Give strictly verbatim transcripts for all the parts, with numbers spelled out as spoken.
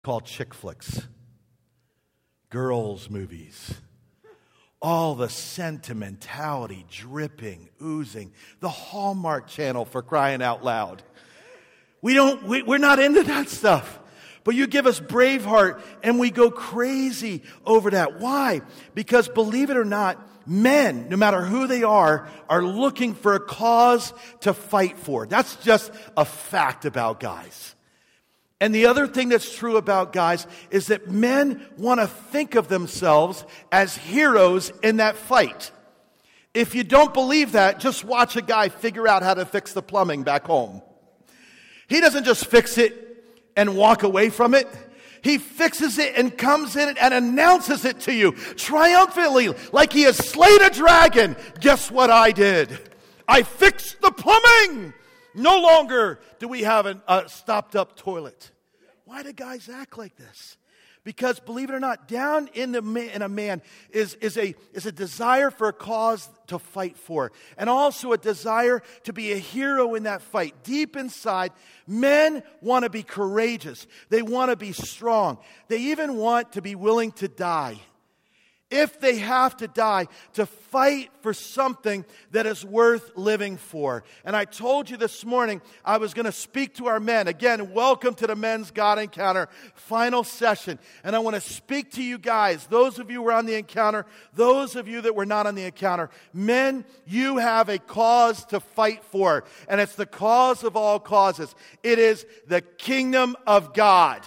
called chick flicks, girls' movies. All the sentimentality dripping, oozing. The Hallmark Channel, for crying out loud. We don't, we, we're not into that stuff. But you give us Braveheart and we go crazy over that. Why? Because believe it or not, men, no matter who they are, are looking for a cause to fight for. That's just a fact about guys. And the other thing that's true about guys is that men want to think of themselves as heroes in that fight. If you don't believe that, just watch a guy figure out how to fix the plumbing back home. He doesn't just fix it and walk away from it. He fixes it and comes in and announces it to you triumphantly, like he has slayed a dragon. Guess what I did? I fixed the plumbing. No longer do we have a uh, stopped up toilet. Why do guys act like this? Because believe it or not, down in the man, in a man is, is, a, is a desire for a cause to fight for. And also a desire to be a hero in that fight. Deep inside, men want to be courageous. They want to be strong. They even want to be willing to die. If they have to die, to fight for something that is worth living for. And I told you this morning I was going to speak to our men. Again, welcome to the Men's God Encounter final session. And I want to speak to you guys, those of you who were on the encounter, those of you that were not on the encounter. Men, you have a cause to fight for. And it's the cause of all causes. It is the kingdom of God.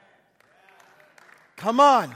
Come on.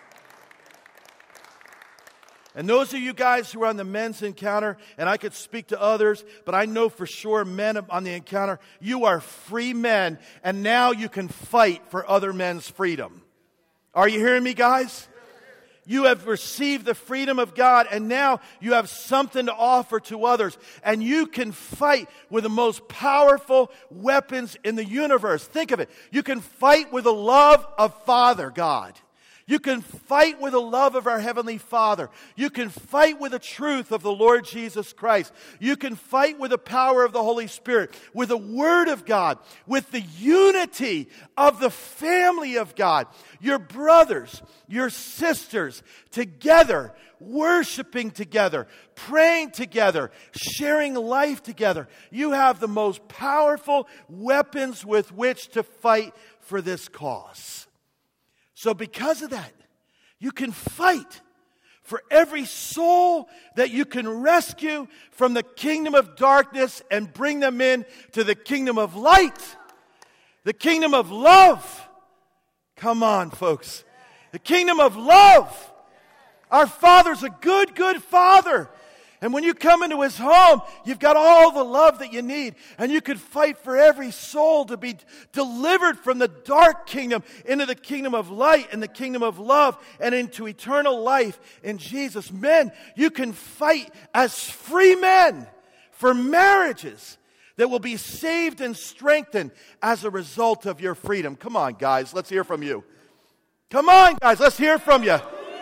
And those of you guys who are on the men's encounter, and I could speak to others, but I know for sure men on the encounter, you are free men, and now you can fight for other men's freedom. Are you hearing me, guys? You have received the freedom of God, and now you have something to offer to others. And you can fight with the most powerful weapons in the universe. Think of it. You can fight with the love of Father God. You can fight with the love of our Heavenly Father. You can fight with the truth of the Lord Jesus Christ. You can fight with the power of the Holy Spirit, with the Word of God, with the unity of the family of God. Your brothers, your sisters, together, worshiping together, praying together, sharing life together. You have the most powerful weapons with which to fight for this cause. So because of that, you can fight for every soul that you can rescue from the kingdom of darkness and bring them in to the kingdom of light, the kingdom of love. Come on, folks. The kingdom of love. Our Father's a good, good Father. And when you come into His home, you've got all the love that you need. And you can fight for every soul to be delivered from the dark kingdom into the kingdom of light and the kingdom of love and into eternal life in Jesus. Men, you can fight as free men for marriages that will be saved and strengthened as a result of your freedom. Come on, guys, let's hear from you. Come on, guys, let's hear from you.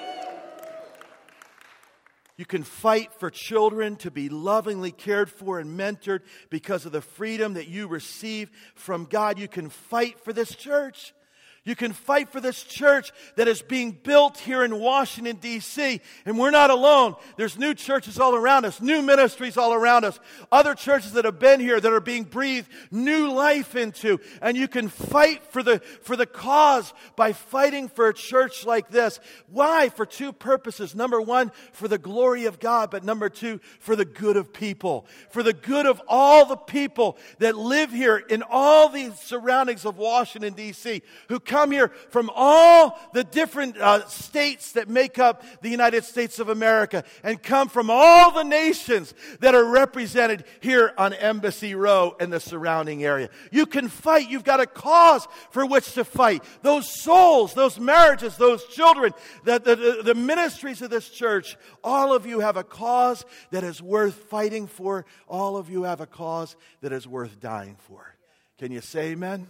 You can fight for children to be lovingly cared for and mentored because of the freedom that you receive from God. You can fight for this church. You can fight for this church that is being built here in Washington, D C And we're not alone. There's new churches all around us, new ministries all around us, other churches that have been here that are being breathed new life into. And you can fight for the, for the cause by fighting for a church like this. Why? For two purposes. Number one, for the glory of God. But number two, for the good of people. For the good of all the people that live here in all these surroundings of Washington, D C who come come here from all the different uh, states that make up the United States of America and come from all the nations that are represented here on Embassy Row and the surrounding area. You can fight. You've got a cause for which to fight. Those souls, those marriages, those children, the, the, the ministries of this church, all of you have a cause that is worth fighting for. All of you have a cause that is worth dying for. Can you say amen?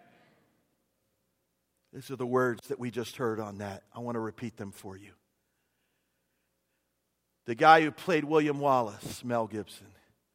These are the words that we just heard on that. I want to repeat them for you. The guy who played William Wallace, Mel Gibson,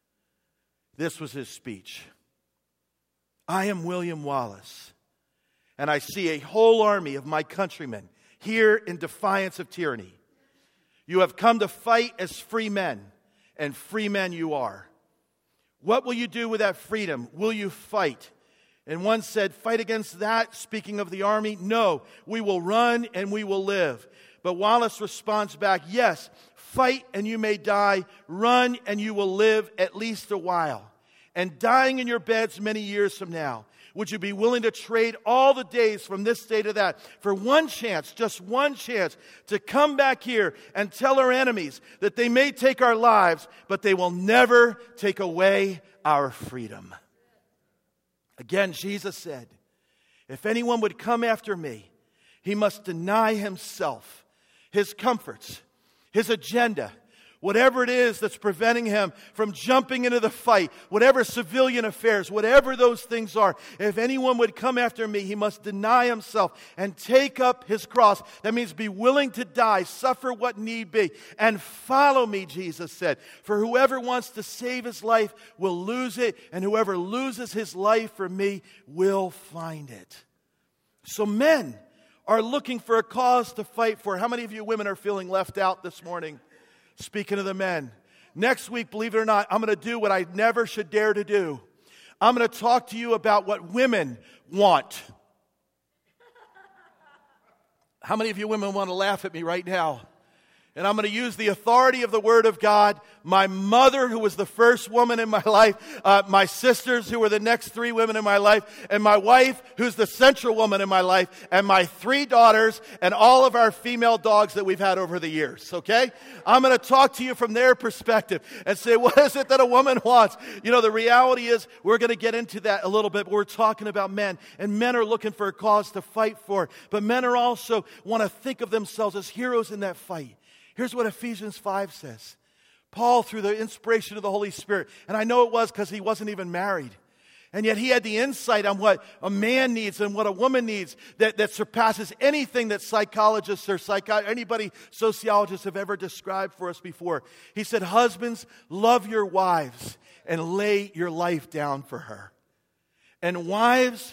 this was his speech. I am William Wallace, and I see a whole army of my countrymen here in defiance of tyranny. You have come to fight as free men, and free men you are. What will you do with that freedom? Will you fight? And one said, fight against that, speaking of the army? No, we will run and we will live. But Wallace responds back, yes, fight and you may die, run and you will live at least a while. And dying in your beds many years from now, would you be willing to trade all the days from this day to that for one chance, just one chance, to come back here and tell our enemies that they may take our lives, but they will never take away our freedom? Again, Jesus said, if anyone would come after me, he must deny himself, his comforts, his agenda, whatever it is that's preventing him from jumping into the fight, whatever civilian affairs, whatever those things are. If anyone would come after me, he must deny himself and take up his cross. That means be willing to die, suffer what need be, and follow me, Jesus said. For whoever wants to save his life will lose it, and whoever loses his life for me will find it. So men are looking for a cause to fight for. How many of you women are feeling left out this morning? Speaking of the men, next week, believe it or not, I'm going to do what I never should dare to do. I'm going to talk to you about what women want. How many of you women want to laugh at me right now? And I'm going to use the authority of the Word of God. My mother, who was the first woman in my life, uh, my sisters, who were the next three women in my life, and my wife, who's the central woman in my life, and my three daughters, and all of our female dogs that we've had over the years, okay? I'm going to talk to you from their perspective and say, what is it that a woman wants? You know, the reality is, we're going to get into that a little bit, but we're talking about men, and men are looking for a cause to fight for, but men are also want to think of themselves as heroes in that fight. Here's what Ephesians five says. Paul, through the inspiration of the Holy Spirit, and I know it was because he wasn't even married, and yet he had the insight on what a man needs and what a woman needs that, that surpasses anything that psychologists or psycho- anybody, sociologists have ever described for us before. He said, husbands, love your wives and lay your life down for her. And wives,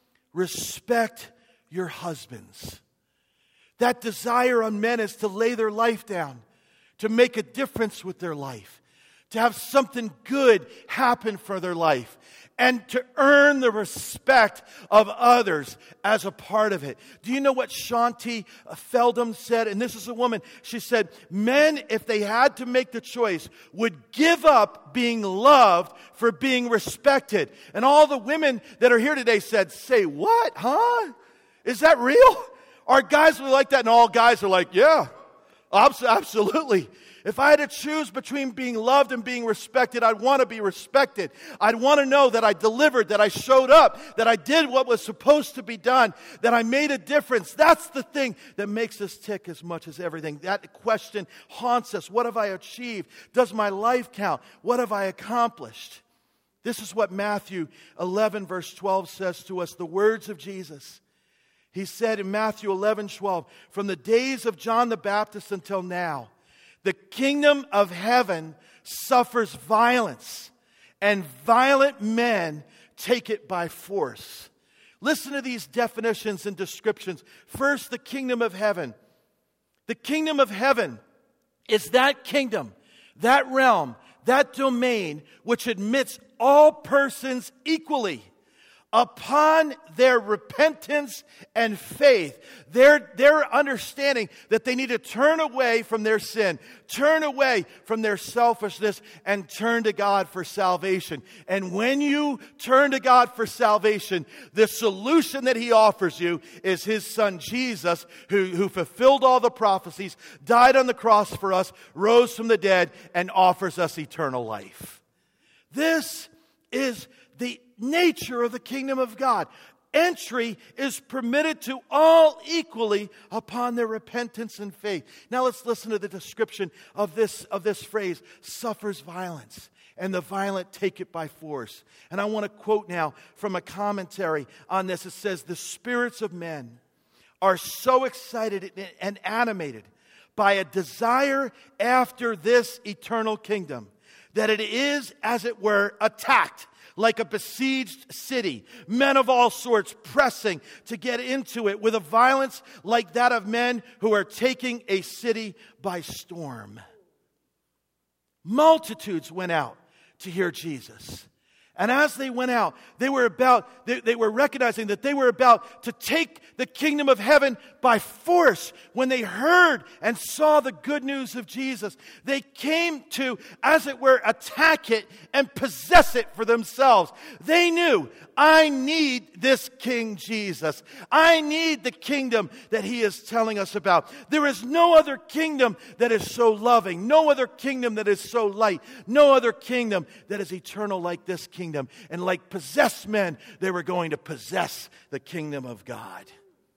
respect your husbands. That desire on men is to lay their life down, to make a difference with their life, to have something good happen for their life, and to earn the respect of others as a part of it. Do you know what Shanti Feldham said? And this is a woman. She said, men, if they had to make the choice, would give up being loved for being respected. And all the women that are here today said, say what, huh? Is that real? Are guys really like that? And all guys are like, yeah, absolutely. If I had to choose between being loved and being respected, I'd want to be respected. I'd want to know that I delivered, that I showed up, that I did what was supposed to be done, that I made a difference. That's the thing that makes us tick as much as everything. That question haunts us. What have I achieved? Does my life count? What have I accomplished? This is what Matthew eleven verse twelve says to us, the words of Jesus. He said in Matthew eleven twelve, from the days of John the Baptist until now, the kingdom of heaven suffers violence, and violent men take it by force. Listen to these definitions and descriptions. First, the kingdom of heaven. The kingdom of heaven is that kingdom, that realm, that domain which admits all persons equally. Upon their repentance and faith, their, their understanding that they need to turn away from their sin, turn away from their selfishness, and turn to God for salvation. And when you turn to God for salvation, the solution that He offers you is His Son Jesus, who, who fulfilled all the prophecies, died on the cross for us, rose from the dead, and offers us eternal life. This is the nature of the kingdom of God. Entry is permitted to all equally upon their repentance and faith. Now let's listen to the description of this, of this phrase, suffers violence, and the violent take it by force. And I want to quote now from a commentary on this. It says, the spirits of men are so excited and animated by a desire after this eternal kingdom that it is, as it were, attacked like a besieged city, men of all sorts pressing to get into it with a violence like that of men who are taking a city by storm. Multitudes went out to hear Jesus. And as they went out, they were about, they, they were recognizing that they were about to take the kingdom of heaven by force. When they heard and saw the good news of Jesus, they came to, as it were, attack it and possess it for themselves. They knew, I need this King Jesus. I need the kingdom that he is telling us about. There is no other kingdom that is so loving, no other kingdom that is so light, no other kingdom that is eternal like this kingdom. Kingdom. And like possessed men, they were going to possess the kingdom of God.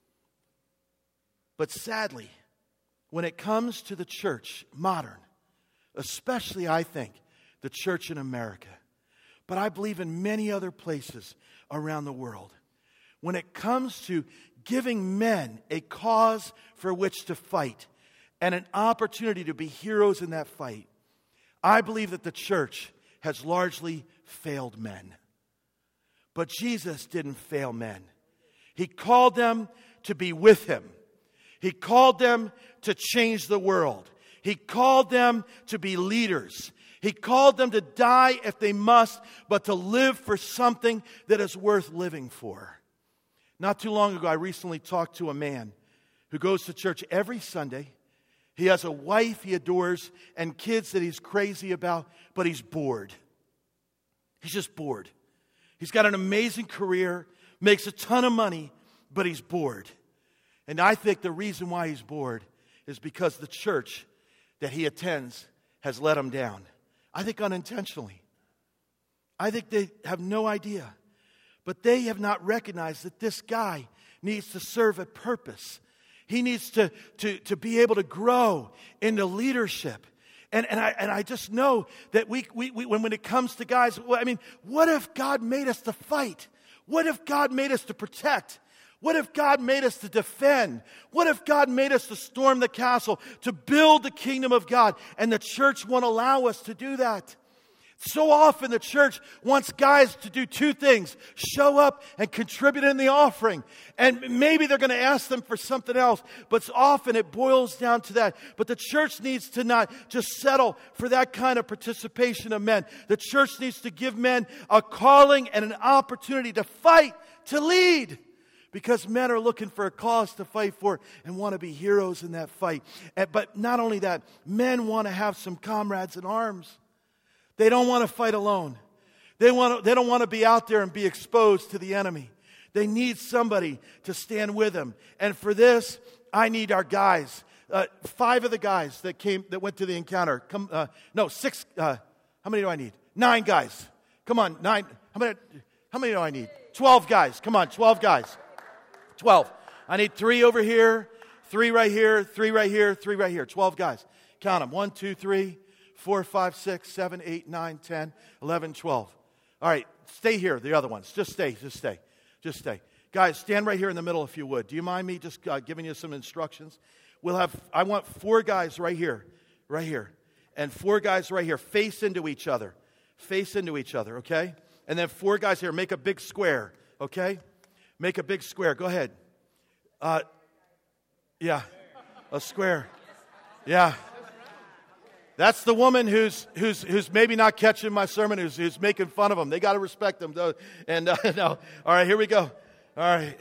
But sadly, when it comes to the church, modern, especially I think, the church in America, but I believe in many other places around the world, when it comes to giving men a cause for which to fight and an opportunity to be heroes in that fight, I believe that the church has largely failed men. But Jesus didn't fail men. He called them to be with him. He called them to change the world. He called them to be leaders. He called them to die if they must, but to live for something that is worth living for. Not too long ago, I recently talked to a man who goes to church every Sunday. He has a wife he adores and kids that he's crazy about, but he's bored. He's just bored. He's got an amazing career, makes a ton of money, but he's bored. And I think the reason why he's bored is because the church that he attends has let him down. I think unintentionally. I think they have no idea. But they have not recognized that this guy needs to serve a purpose. He needs to, to, to be able to grow into leadership. And, and, I, and I just know that we, we, we when, when it comes to guys, well, I mean, what if God made us to fight? What if God made us to protect? What if God made us to defend? What if God made us to storm the castle, to build the kingdom of God? And the church won't allow us to do that. So often the church wants guys to do two things: show up and contribute in the offering. And maybe they're going to ask them for something else, but often it boils down to that. But the church needs to not just settle for that kind of participation of men. The church needs to give men a calling and an opportunity to fight, to lead. Because men are looking for a cause to fight for and want to be heroes in that fight. But not only that, men want to have some comrades in arms. They don't want to fight alone. They want to, they don't want to be out there and be exposed to the enemy. They need somebody to stand with them. And for this, I need our guys. Uh, five of the guys that came, that went to the encounter. Come, uh, no, six. Uh, how many do I need? Nine guys. Come on, nine. How many? How many do I need? Twelve guys. Come on, twelve guys. Twelve. I need three over here, three right here, three right here, three right here. Twelve guys. Count them. One, two, three. Four, five, six, seven, eight, nine, ten, eleven, twelve. All right, stay here, the other ones. Just stay, just stay, just stay. Guys, stand right here in the middle if you would. Do you mind me just uh, giving you some instructions? We'll have, I want four guys right here, right here, and four guys right here, face into each other, face into each other, okay? And then four guys here, make a big square, okay? Make a big square, go ahead. Uh, yeah, a square, yeah. That's the woman who's who's who's maybe not catching my sermon, who's who's making fun of them. They got to respect them, though. And uh, no, all right, here we go. All right,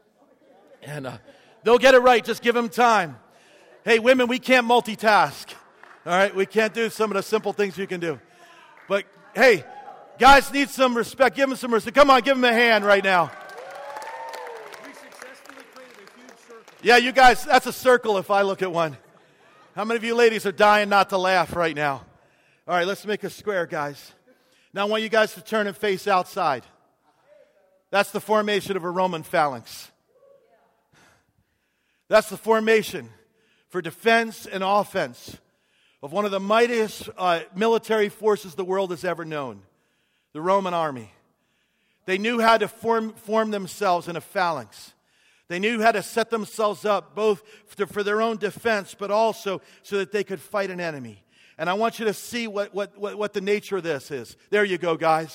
and uh, they'll get it right. Just give them time. Hey, women, we can't multitask. All right, we can't do some of the simple things you can do. But hey, guys need some respect. Give them some respect. Come on, give them a hand right now. We successfully created a huge circle. Yeah, you guys, that's a circle if I look at one. How many of you ladies are dying not to laugh right now? All right, let's make a square, guys. Now I want you guys to turn and face outside. That's the formation of a Roman phalanx. That's the formation for defense and offense of one of the mightiest uh, military forces the world has ever known, the Roman army. They knew how to form, form themselves in a phalanx. They knew how to set themselves up both for their own defense, but also so that they could fight an enemy. And I want you to see what, what, what, what the nature of this is. There you go, guys.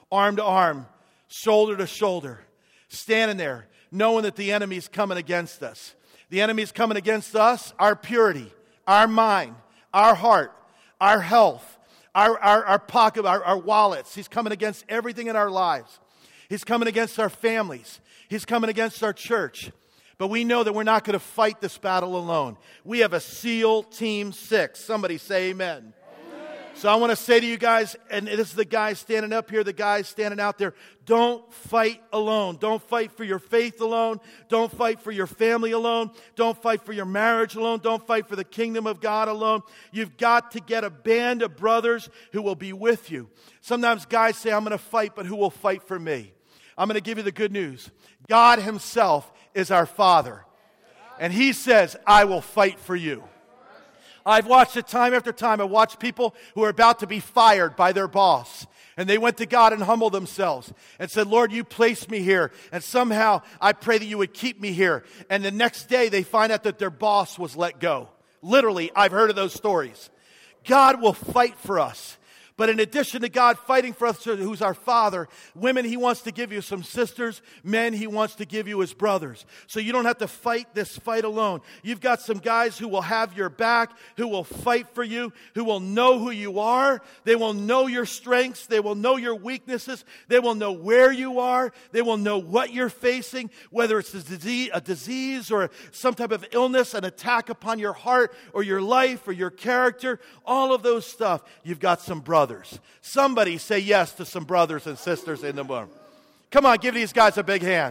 arm to arm, shoulder to shoulder, standing there, knowing that the enemy's coming against us. The enemy's coming against us, our purity, our mind, our heart, our health, our, our, our pocket, our, our wallets. He's coming against everything in our lives. He's coming against our families. He's coming against our church. But we know that we're not going to fight this battle alone. We have a SEAL Team six. Somebody say amen. So I want to say to you guys, and this is the guys standing up here, the guys standing out there, don't fight alone. Don't fight for your faith alone. Don't fight for your family alone. Don't fight for your marriage alone. Don't fight for the kingdom of God alone. You've got to get a band of brothers who will be with you. Sometimes guys say, I'm going to fight, but who will fight for me? I'm going to give you the good news. God himself is our Father. And he says, I will fight for you. I've watched it time after time. I've watched people who are about to be fired by their boss. And they went to God and humbled themselves and said, Lord, you placed me here. And somehow I pray that you would keep me here. And the next day they find out that their boss was let go. Literally, I've heard of those stories. God will fight for us. But in addition to God fighting for us, who's our Father, women, he wants to give you some sisters. Men, he wants to give you his brothers. So you don't have to fight this fight alone. You've got some guys who will have your back, who will fight for you, who will know who you are. They will know your strengths. They will know your weaknesses. They will know where you are. They will know what you're facing, whether it's a disease, a disease or some type of illness, an attack upon your heart or your life or your character, all of those stuff. You've got some brothers. Somebody say yes to some brothers and sisters in the room. Come on, give these guys a big hand.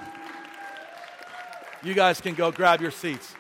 You guys can go grab your seats.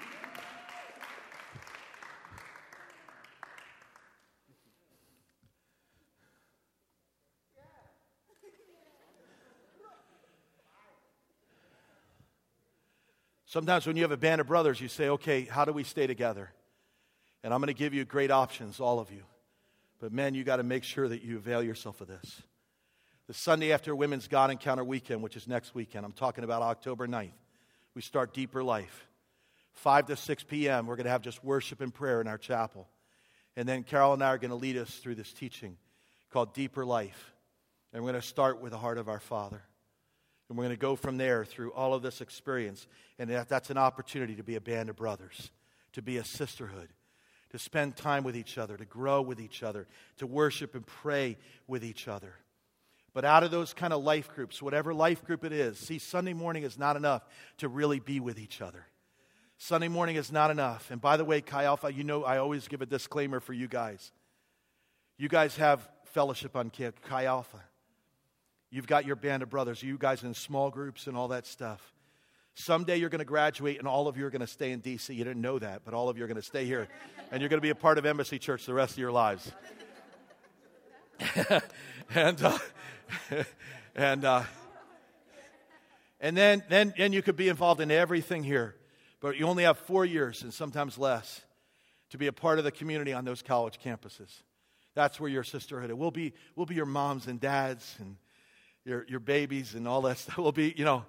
Sometimes when you have a band of brothers, you say, okay, how do we stay together? And I'm going to give you great options, all of you. But men, you got to make sure that you avail yourself of this. The Sunday after Women's God Encounter Weekend, which is next weekend, I'm talking about October ninth, we start Deeper Life. five to six p.m., we're going to have just worship and prayer in our chapel. And then Carol and I are going to lead us through this teaching called Deeper Life. And we're going to start with the heart of our Father. And we're going to go from there through all of this experience. And that, that's an opportunity to be a band of brothers, to be a sisterhood, to spend time with each other, to grow with each other, to worship and pray with each other. But out of those kind of life groups, whatever life group it is, see, Sunday morning is not enough to really be with each other. Sunday morning is not enough. And by the way, Chi Alpha, you know I always give a disclaimer for you guys. You guys have fellowship on Chi Alpha. You've got your band of brothers. You guys in small groups and all that stuff. Someday you're going to graduate and all of you are going to stay in D C. You didn't know that, but all of you are going to stay here. And you're going to be a part of Embassy Church the rest of your lives. and uh, and uh, and then, then, then you could be involved in everything here. But you only have four years and sometimes less to be a part of the community on those college campuses. That's where your sisterhood is. We'll be, we'll be your moms and dads and your, your babies and all that stuff. We'll be, you know.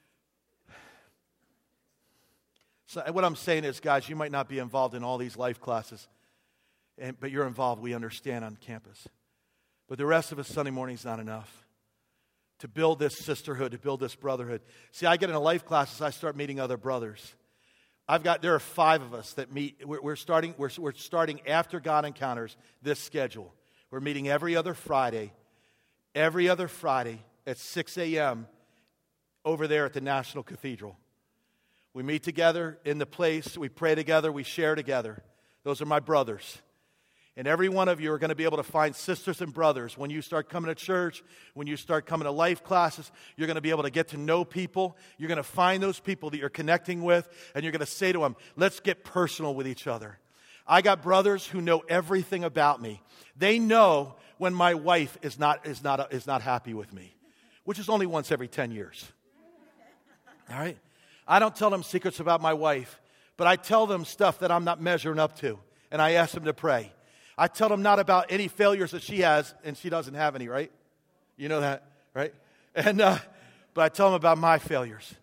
So what I'm saying is, guys, you might not be involved in all these life classes, and, but you're involved, we understand, on campus. But the rest of us, Sunday morning is not enough to build this sisterhood, to build this brotherhood. See, I get into life classes, I start meeting other brothers. I've got, there are five of us that meet, we're, we're starting, we're, we're starting after God Encounters this schedule. We're meeting every other Friday, every other Friday at six a.m. over there at the National Cathedral. We meet together in the place, we pray together, we share together. Those are my brothers. And every one of you are going to be able to find sisters and brothers. When you start coming to church, when you start coming to life classes, you're going to be able to get to know people. You're going to find those people that you're connecting with, and you're going to say to them, let's get personal with each other. I got brothers who know everything about me. They know when my wife is not, is not, is not happy with me, which is only once every ten years. All right? I don't tell them secrets about my wife, but I tell them stuff that I'm not measuring up to, and I ask them to pray. I tell them not about any failures that she has, and she doesn't have any, right? You know that, right? And uh, but I tell them about my failures.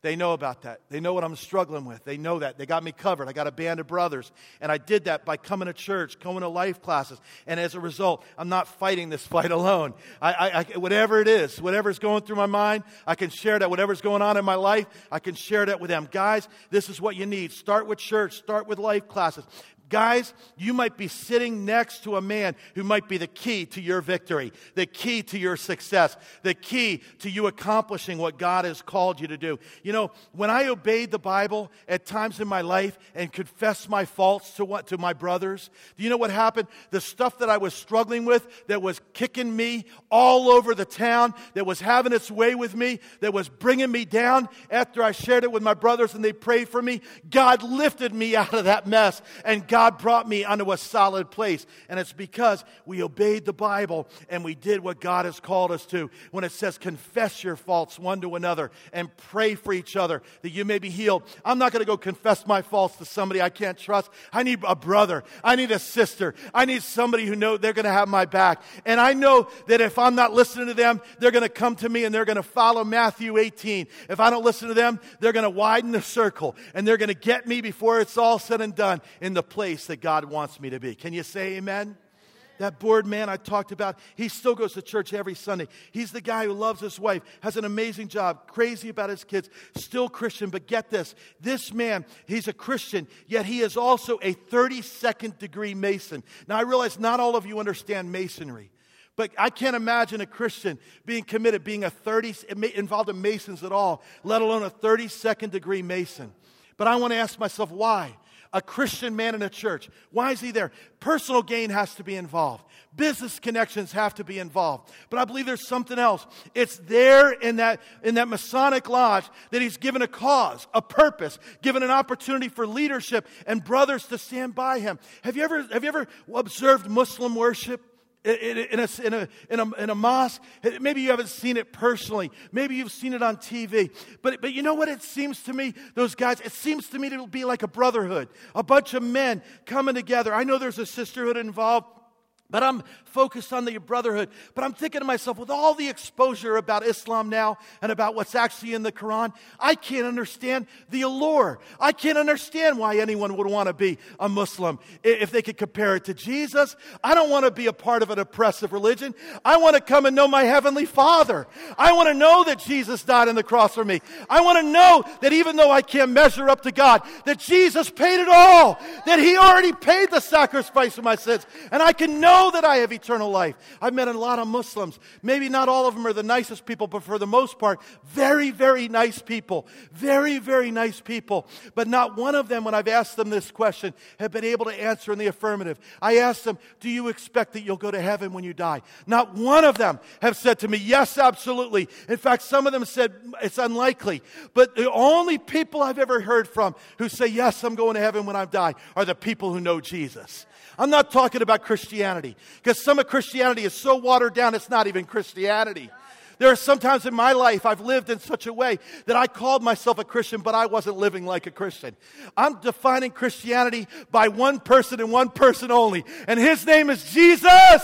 They know about that. They know what I'm struggling with. They know that. They got me covered. I got a band of brothers. And I did that by coming to church, going to life classes. And as a result, I'm not fighting this fight alone. I, I, I, whatever it is, whatever's going through my mind, I can share that. Whatever's going on in my life, I can share that with them. Guys, this is what you need. Start with church. Start with life classes. Guys, you might be sitting next to a man who might be the key to your victory, the key to your success, the key to you accomplishing what God has called you to do. You know, when I obeyed the Bible at times in my life and confessed my faults to what to my brothers, do you know what happened? The stuff that I was struggling with, that was kicking me all over the town, that was having its way with me, that was bringing me down, after I shared it with my brothers and they prayed for me, God lifted me out of that mess, and God God brought me onto a solid place. And it's because we obeyed the Bible and we did what God has called us to. When it says confess your faults one to another and pray for each other that you may be healed. I'm not going to go confess my faults to somebody I can't trust. I need a brother. I need a sister. I need somebody who knows they're going to have my back. And I know that if I'm not listening to them, they're going to come to me and they're going to follow Matthew eighteen. If I don't listen to them, they're going to widen the circle and they're going to get me before it's all said and done in the place that God wants me to be. Can you say amen? Amen? That bored man I talked about, he still goes to church every Sunday. He's the guy who loves his wife, has an amazing job, crazy about his kids, still Christian. But get this, this man, he's a Christian, yet he is also a thirty-second degree Mason. Now I realize not all of you understand Masonry. But I can't imagine a Christian being committed, being a thirty, involved in Masons at all, let alone a thirty-second degree Mason. But I want to ask myself, why? A Christian man in a church. Why is he there? Personal gain has to be involved. Business connections have to be involved. But I believe there's something else. It's there in that, in that Masonic lodge that he's given a cause, a purpose, given an opportunity for leadership and brothers to stand by him. Have you ever, have you ever observed Muslim worship? In a, in, a, in, a, in a mosque? Maybe you haven't seen it personally. Maybe you've seen it on T V. But, but you know what it seems to me? Those guys, it seems to me to be like a brotherhood. A bunch of men coming together. I know there's a sisterhood involved. But I'm focused on the brotherhood. But I'm thinking to myself, with all the exposure about Islam now and about what's actually in the Quran, I can't understand the allure. I can't understand why anyone would want to be a Muslim if they could compare it to Jesus. I don't want to be a part of an oppressive religion. I want to come and know my Heavenly Father. I want to know that Jesus died on the cross for me. I want to know that even though I can't measure up to God, that Jesus paid it all. That He already paid the sacrifice for my sins. And I can know that I have eternal life. I've met a lot of Muslims. Maybe not all of them are the nicest people, but for the most part, very, very nice people. Very, very nice people. But not one of them, when I've asked them this question, have been able to answer in the affirmative. I asked them, do you expect that you'll go to heaven when you die? Not one of them have said to me, yes, absolutely. In fact, some of them said it's unlikely. But the only people I've ever heard from who say, yes, I'm going to heaven when I die, are the people who know Jesus. I'm not talking about Christianity, because some of Christianity is so watered down, it's not even Christianity. There are some times in my life I've lived in such a way that I called myself a Christian, but I wasn't living like a Christian. I'm defining Christianity by one person and one person only, and His name is Jesus.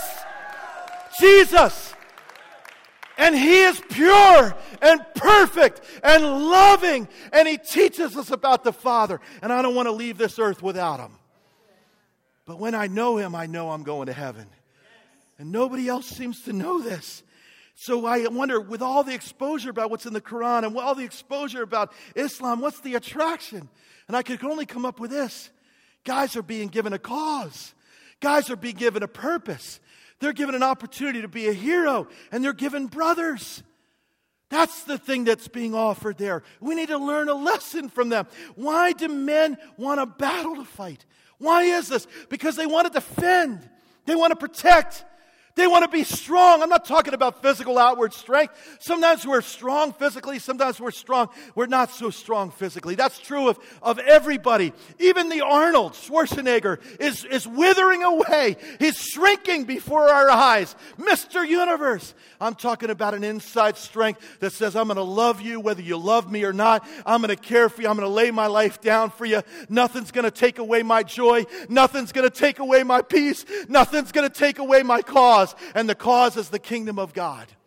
Jesus. And He is pure and perfect and loving, and He teaches us about the Father, and I don't want to leave this earth without Him. But when I know Him, I know I'm going to heaven. And nobody else seems to know this. So I wonder, with all the exposure about what's in the Quran and all the exposure about Islam, what's the attraction? And I could only come up with this. Guys are being given a cause. Guys are being given a purpose. They're given an opportunity to be a hero. And they're given brothers. That's the thing that's being offered there. We need to learn a lesson from them. Why do men want a battle to fight? Why is this? Because they want to defend. They want to protect. They want to be strong. I'm not talking about physical outward strength. Sometimes we're strong physically. Sometimes we're strong. We're not so strong physically. That's true of, of everybody. Even the Arnold Schwarzenegger is, is withering away. He's shrinking before our eyes. Mister Universe. I'm talking about an inside strength that says, I'm going to love you whether you love me or not. I'm going to care for you. I'm going to lay my life down for you. Nothing's going to take away my joy. Nothing's going to take away my peace. Nothing's going to take away my cause. And the cause is the kingdom of God.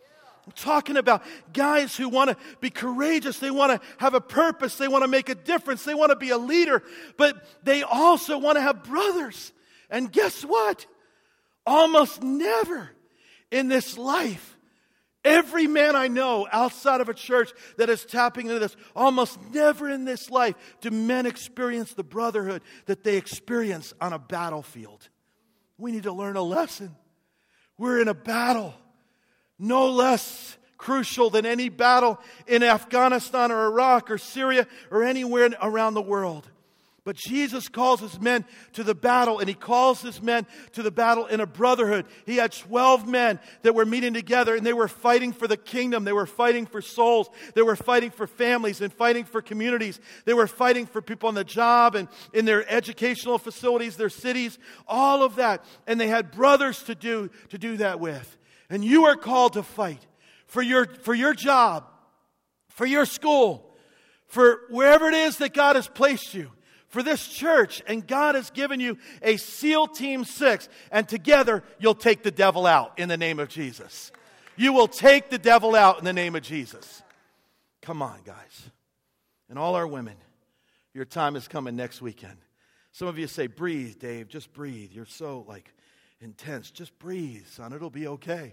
I'm talking about guys who want to be courageous. They want to have a purpose. They want to make a difference. They want to be a leader. But they also want to have brothers. And guess what? Almost never in this life, every man I know outside of a church that is tapping into this, almost never in this life do men experience the brotherhood that they experience on a battlefield. We need to learn a lesson. We're in a battle, no less crucial than any battle in Afghanistan or Iraq or Syria or anywhere around the world. But Jesus calls his men to the battle, and he calls his men to the battle in a brotherhood. He had twelve men that were meeting together, and they were fighting for the kingdom. They were fighting for souls. They were fighting for families and fighting for communities. They were fighting for people on the job and in their educational facilities, their cities, all of that. And they had brothers to do, to do that with. And you are called to fight for your, for your job, for your school, for wherever it is that God has placed you. For this church, and God has given you a SEAL Team six, and together you'll take the devil out in the name of Jesus. You will take the devil out in the name of Jesus. Come on, guys. And all our women, your time is coming next weekend. Some of you say, breathe, Dave, just breathe. You're so, like, intense. Just breathe, son. It'll be okay.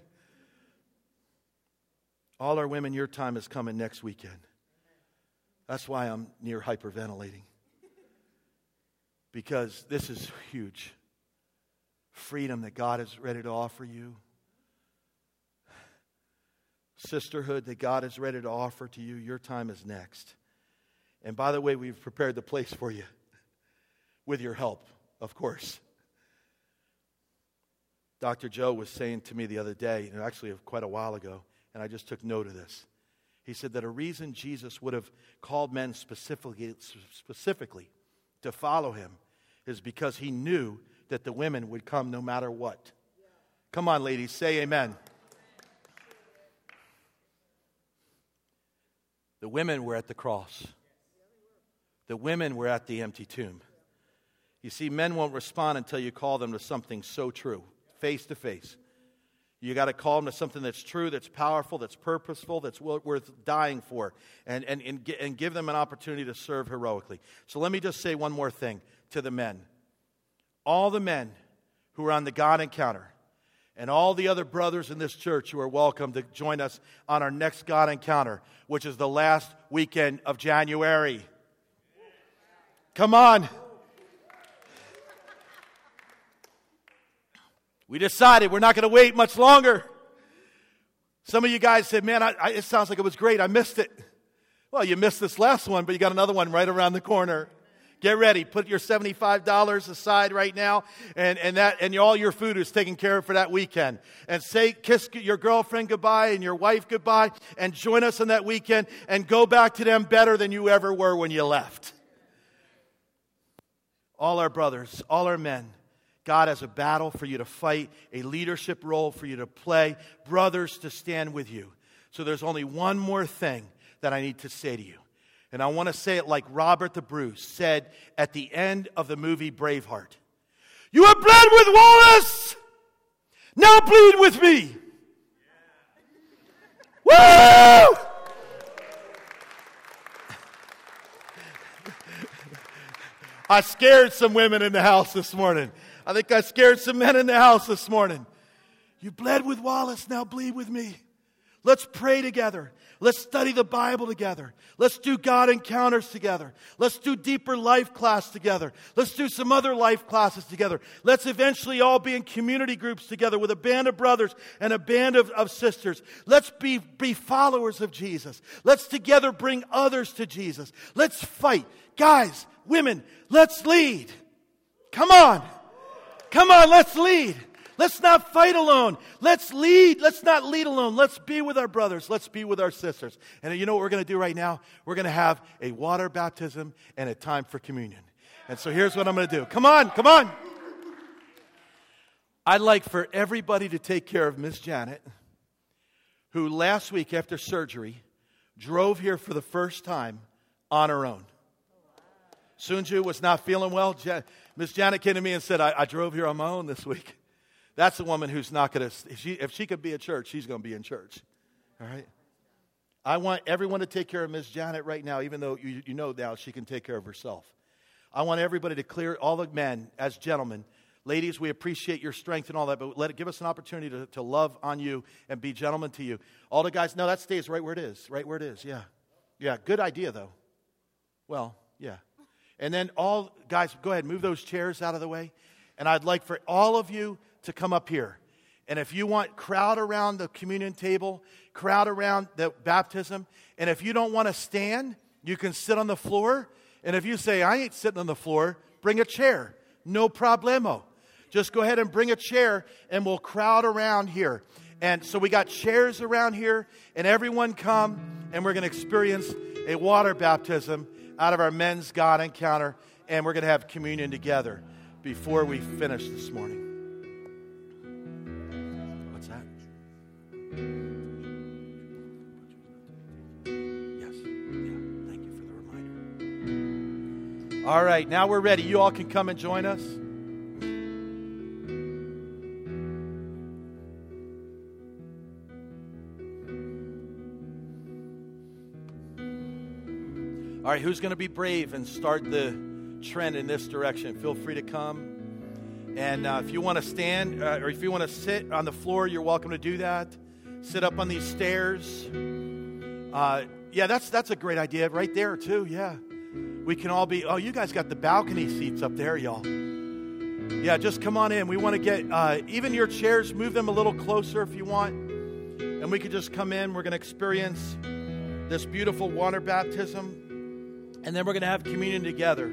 All our women, your time is coming next weekend. That's why I'm near hyperventilating. Because this is huge. Freedom that God is ready to offer you. Sisterhood that God is ready to offer to you. Your time is next. And by the way, we've prepared the place for you. With your help, of course. Doctor Joe was saying to me the other day, and actually quite a while ago, and I just took note of this. He said that a reason Jesus would have called men specifically, specifically to follow him is because he knew that the women would come no matter what. Come on, ladies, say amen. The women were at the cross. The women were at the empty tomb. You see, men won't respond until you call them to something so true, face to face. You got to call them to something that's true, that's powerful, that's purposeful, that's worth dying for, and, and, and, and give them an opportunity to serve heroically. So let me just say one more thing to the men. All the men who are on the God Encounter, and all the other brothers in this church who are welcome to join us on our next God Encounter, which is the last weekend of January. Come on. We decided we're not going to wait much longer. Some of you guys said, man, I, I, it sounds like it was great. I missed it. Well, you missed this last one, but you got another one right around the corner. Get ready. Put your seventy-five dollars aside right now, and, and that and all your food is taken care of for that weekend. And say, kiss your girlfriend goodbye and your wife goodbye, and join us on that weekend, and go back to them better than you ever were when you left. All our brothers, all our men, God has a battle for you to fight, a leadership role for you to play, brothers to stand with you. So there's only one more thing that I need to say to you. And I want to say it like Robert the Bruce said at the end of the movie Braveheart. You have bled with Wallace! Now bleed with me! Woo! I scared some women in the house this morning. I think I scared some men in the house this morning. You bled with Wallace, now bleed with me. Let's pray together. Let's study the Bible together. Let's do God Encounters together. Let's do deeper life class together. Let's do some other life classes together. Let's eventually all be in community groups together with a band of brothers and a band of, of sisters. Let's be, be followers of Jesus. Let's together bring others to Jesus. Let's fight. Guys, women, let's lead. Come on. Come on, let's lead. Let's not fight alone. Let's lead. Let's not lead alone. Let's be with our brothers. Let's be with our sisters. And you know what we're going to do right now? We're going to have a water baptism and a time for communion. And so here's what I'm going to do. Come on, come on. I'd like for everybody to take care of Miss Janet, who last week after surgery drove here for the first time on her own. Sunju was not feeling well. Miss Janet came to me and said, I, I drove here on my own this week. That's a woman who's not going to, if she, if she could be at church, she's going to be in church. All right? I want everyone to take care of Miss Janet right now, even though you, you know now she can take care of herself. I want everybody to clear, all the men as gentlemen. Ladies, we appreciate your strength and all that, but let it give us an opportunity to, to love on you and be gentlemen to you. All the guys, no, that stays right where it is, right where it is, yeah. Yeah, good idea, though. Well, yeah. And then all, guys, go ahead, move those chairs out of the way. And I'd like for all of you to come up here. And if you want, crowd around the communion table, crowd around the baptism. And if you don't want to stand, you can sit on the floor. And if you say, I ain't sitting on the floor, bring a chair. No problemo. Just go ahead and bring a chair, and we'll crowd around here. And so we got chairs around here, and everyone come, and we're going to experience a water baptism out of our men's God encounter, and we're going to have communion together before we finish this morning. What's that? Yes. Yeah. Thank you for the reminder. All right, now we're ready. You all can come and join us. All right, who's going to be brave and start the trend in this direction? Feel free to come. And uh, if you want to stand uh, or if you want to sit on the floor, you're welcome to do that. Sit up on these stairs. Uh, yeah, that's that's a great idea right there too. Yeah, we can all be. Oh, you guys got the balcony seats up there, y'all. Yeah, just come on in. We want to get uh, even your chairs. Move them a little closer if you want, and we could just come in. We're going to experience this beautiful water baptism. And then we're going to have communion together.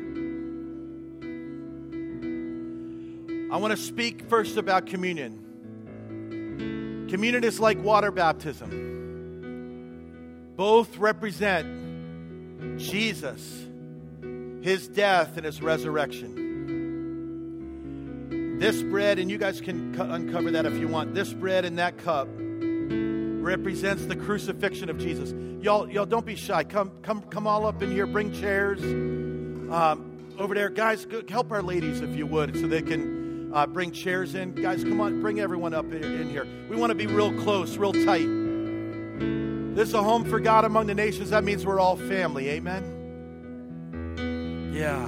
I want to speak first about communion. Communion is like water baptism. Both represent Jesus, His death, and His resurrection. This bread, and you guys can cu- uncover that if you want. This bread and that cup represents the crucifixion of Jesus. Y'all, y'all don't be shy. Come, come, come all up in here. Bring chairs um, over there, guys. Go, help our ladies if you would, so they can uh, bring chairs in. Guys, come on, bring everyone up in, in here. We want to be real close, real tight. This is a home for God among the nations. That means we're all family. Amen. Yeah.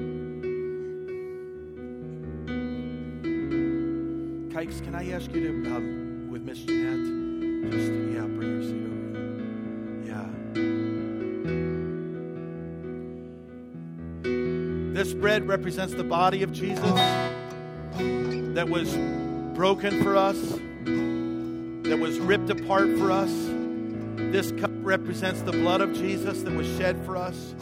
Kikes, can I ask you to um, with Miss Jeanette? Just, yeah, bring her seat over here. Yeah. This bread represents the body of Jesus that was broken for us, that was ripped apart for us. This cup represents the blood of Jesus that was shed for us.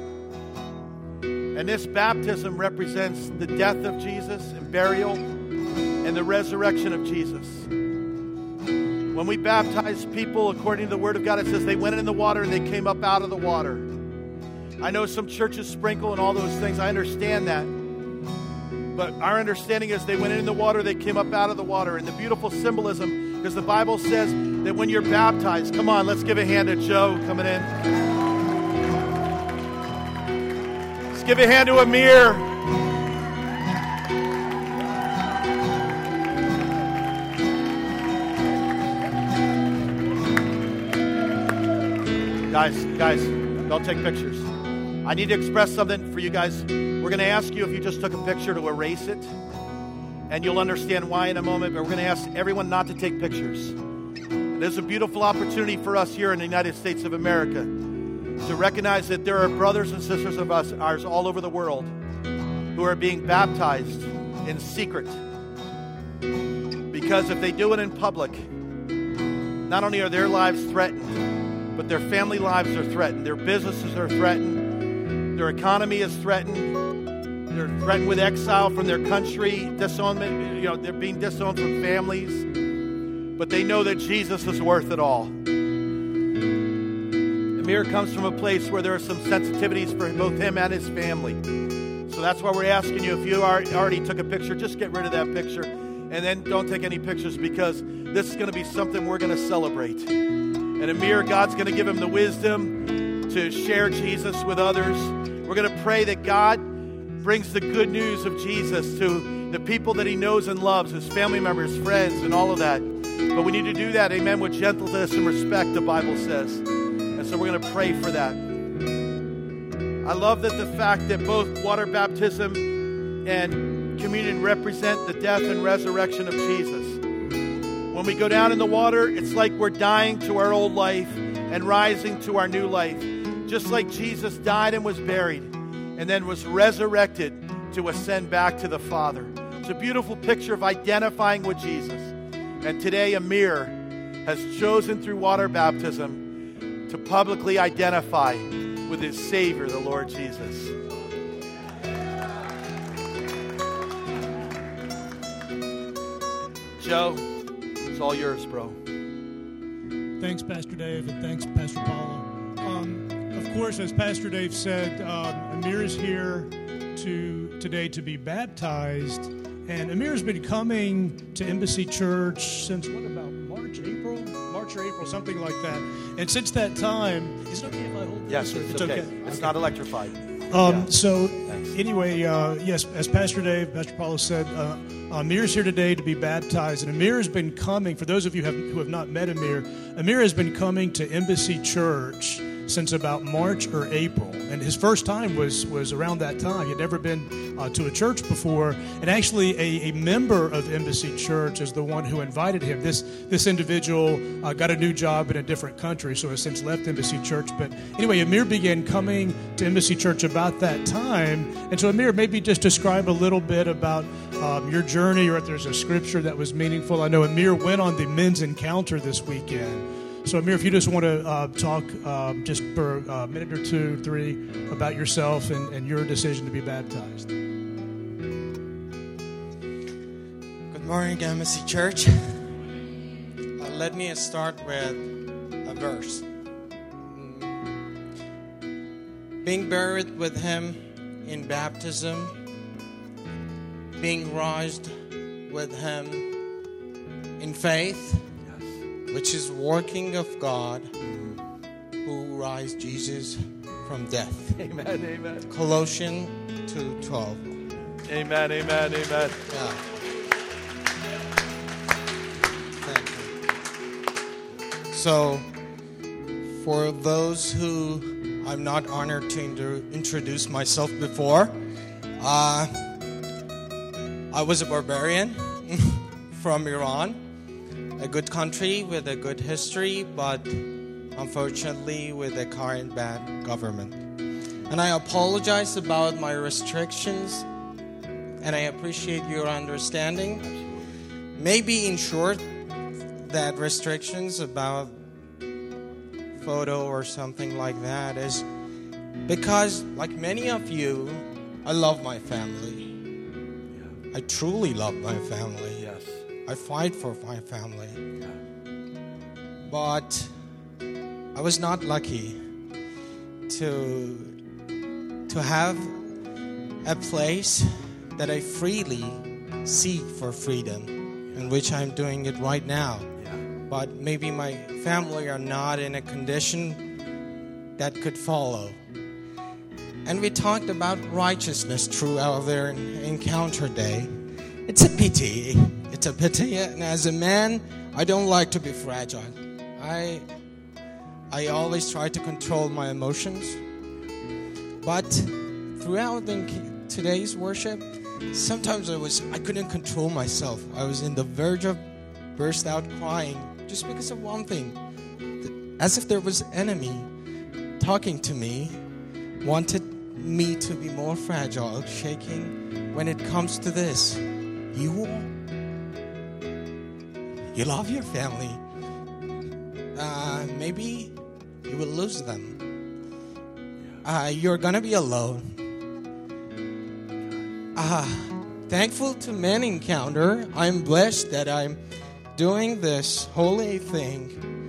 And this baptism represents the death of Jesus and burial and the resurrection of Jesus. When we baptize people according to the Word of God, it says they went in the water and they came up out of the water. I know some churches sprinkle and all those things. I understand that. But our understanding is they went in the water, they came up out of the water. And the beautiful symbolism, because the Bible says that when you're baptized, come on, let's give a hand to Joe coming in. Let's give a hand to Amir. Guys, guys, don't take pictures. I need to express something for you guys. We're going to ask you if you just took a picture to erase it. And you'll understand why in a moment. But we're going to ask everyone not to take pictures. There's a beautiful opportunity for us here in the United States of America to recognize that there are brothers and sisters of us, ours all over the world who are being baptized in secret. Because if they do it in public, not only are their lives threatened, but their family lives are threatened. Their businesses are threatened. Their economy is threatened. They're threatened with exile from their country, disownment. You know, they're being disowned from families. But they know that Jesus is worth it all. Amir comes from a place where there are some sensitivities for both him and his family. So that's why we're asking you, if you already took a picture, just get rid of that picture. And then don't take any pictures, because this is going to be something we're going to celebrate. And Amir, God's going to give him the wisdom to share Jesus with others. We're going to pray that God brings the good news of Jesus to the people that he knows and loves, his family members, friends, and all of that. But we need to do that, amen, with gentleness and respect, the Bible says. And so we're going to pray for that. I love that the fact that both water baptism and communion represent the death and resurrection of Jesus. When we go down in the water, it's like we're dying to our old life and rising to our new life. Just like Jesus died and was buried and then was resurrected to ascend back to the Father. It's a beautiful picture of identifying with Jesus. And today Amir has chosen through water baptism to publicly identify with his Savior, the Lord Jesus. Joe, it's all yours, bro. Thanks, Pastor Dave, and thanks, Pastor Paula. Um, of course, as Pastor Dave said, um, Amir is here to today to be baptized, and Amir has been coming to Embassy Church since, what, about March, April? March or April, something like that. And since that time, is it okay if I hold Yes, this? it's, it's okay. okay. It's okay. Not electrified. Um, yeah. So, Thanks. anyway, uh, yes, as Pastor Dave, Pastor Paula said, uh, Amir's here today to be baptized. And Amir has been coming, for those of you who have, who have not met Amir, Amir has been coming to Embassy Church since about March or April. And his first time was, was around that time. He had never been uh, to a church before. And actually, a, a member of Embassy Church is the one who invited him. This this individual uh, got a new job in a different country, so has since left Embassy Church. But anyway, Amir began coming to Embassy Church about that time. And so, Amir, maybe just describe a little bit about um, your journey, or if there's a scripture that was meaningful. I know Amir went on the men's encounter this weekend. So, Amir, if you just want to uh, talk um, just for a minute or two, three, about yourself and, and your decision to be baptized. Good morning, Embassy Church. Uh, let me start with a verse. Being buried with him in baptism, being raised with him in faith, which is working of God who raised Jesus from death. Amen, amen. Colossians two twelve. Amen, amen, amen. Yeah. Thank you. So, for those who I'm not honored to inter- introduce myself before, uh, I was a barbarian from Iran. A good country with a good history, but unfortunately with a current bad government. And I apologize about my restrictions, and I appreciate your understanding. Maybe in short, that restrictions about photo or something like that is because, like many of you, I love my family. I truly love my family. Yes. I fight for my family. But I was not lucky to to have a place that I freely seek for freedom, in which I'm doing it right now. Yeah. But maybe my family are not in a condition that could follow. And we talked about righteousness throughout their encounter day. It's a pity. It's a pity, and as a man, I don't like to be fragile. I I always try to control my emotions. But throughout the, today's worship, sometimes I was I couldn't control myself. I was in the verge of burst out crying just because of one thing. As if there was an enemy talking to me, wanted me to be more fragile, shaking when it comes to this. You You love your family. Uh, maybe you will lose them. Uh, you're going to be alone. Uh, thankful to Men Encounter, I'm blessed that I'm doing this holy thing.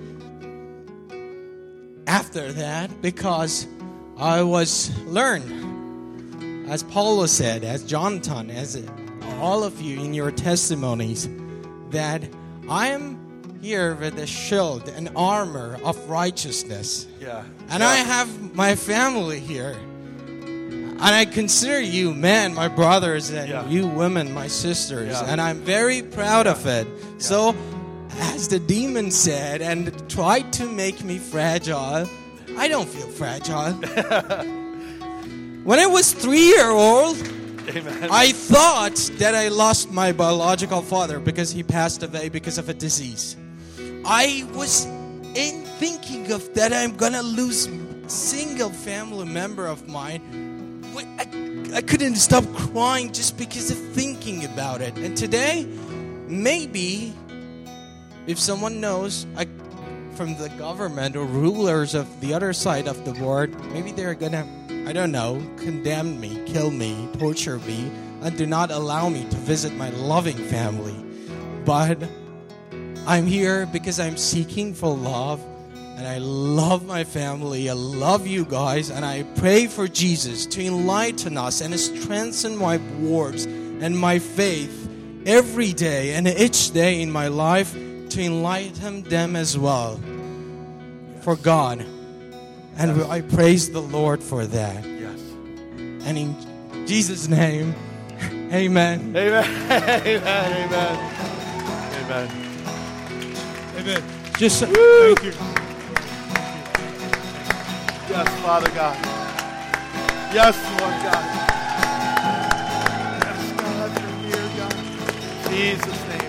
After that, because I was learned, as Paula said, as Jonathan, as all of you in your testimonies, that I am here with a shield, an armor of righteousnand Yeah. And yeah. I have my family here. And I consider you men, my brothers, and Yeah. you women, my sisters. Yeah. And I'm very proud of it. So, as the demon said and tried to make me fragile, I don't feel fragile. When I was three-year-old, Amen. I thought that I lost my biological father because he passed away because of a disease. I was in thinking of that I'm gonna lose a single family member of mine. I, I couldn't stop crying just because of thinking about it. And today, maybe if someone knows I, from the government or rulers of the other side of the world, maybe they're gonna, I don't know, condemn me, kill me, torture me, and do not allow me to visit my loving family. But I'm here because I'm seeking for love, and I love my family. I love you guys, and I pray for Jesus to enlighten us and strengthen my words and my faith every day and each day in my life to enlighten them as well for God. And I praise the Lord for that. Yes. And in Jesus' name, amen. Amen. Amen. Amen. Amen. Amen. Just uh, thank you. Yes, Father God. Yes, Lord God. Yes, God, you're here, God. In Jesus' name.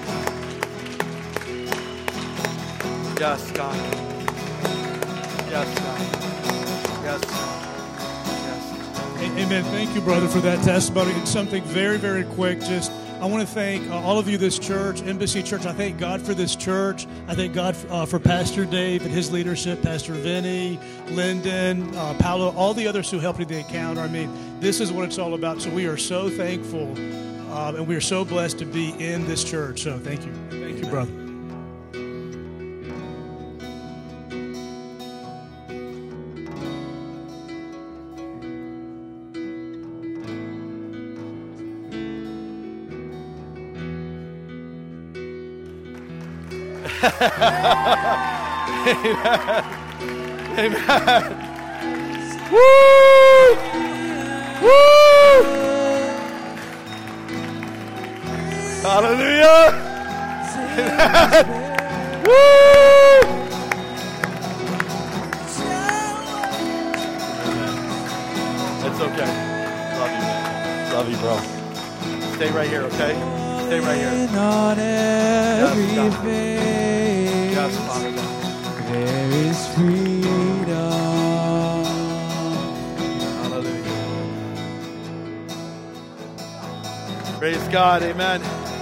Yes, God. Yes, God. Yes, God. Yes. Amen. Thank you, brother, for that testimony. It's something very, very quick. Just, I want to thank uh, all of you, this church, Embassy Church. I thank God for this church. I thank God uh, for Pastor Dave and his leadership, Pastor Vinny, Lyndon, uh, Paolo, all the others who helped in the encounter. I mean, this is what it's all about. So we are so thankful, um, and we are so blessed to be in this church. So thank you. Thank you, brother. Amen. Amen. Woo! Woo! Hallelujah! Amen. Woo! It's okay. Love you, man. Love you, bro. Stay right here, okay? Stay right here. Not every Yes, God. face, Yes, Father God. there is freedom. Hallelujah. Praise God. Amen.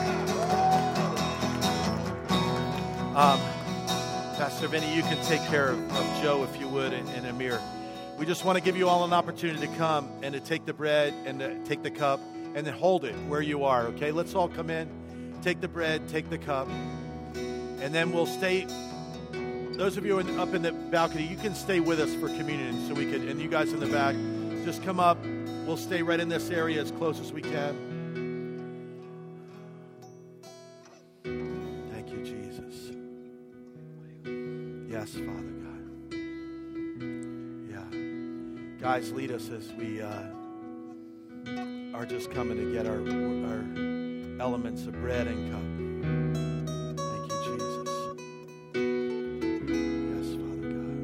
Um, Pastor Vinny, you can take care of, of Joe, if you would, and, and Amir. We just want to give you all an opportunity to come and to take the bread and to take the cup and then hold it where you are, okay? Let's all come in, take the bread, take the cup, and then we'll stay. Those of you in, up in the balcony, you can stay with us for communion, so we could, and you guys in the back, just come up. We'll stay right in this area as close as we can. Thank you, Jesus. Yes, Father God. Yeah. Guys, lead us as we uh, are just coming to get our, our elements of bread and cup. Thank you, Jesus. Yes, Father God.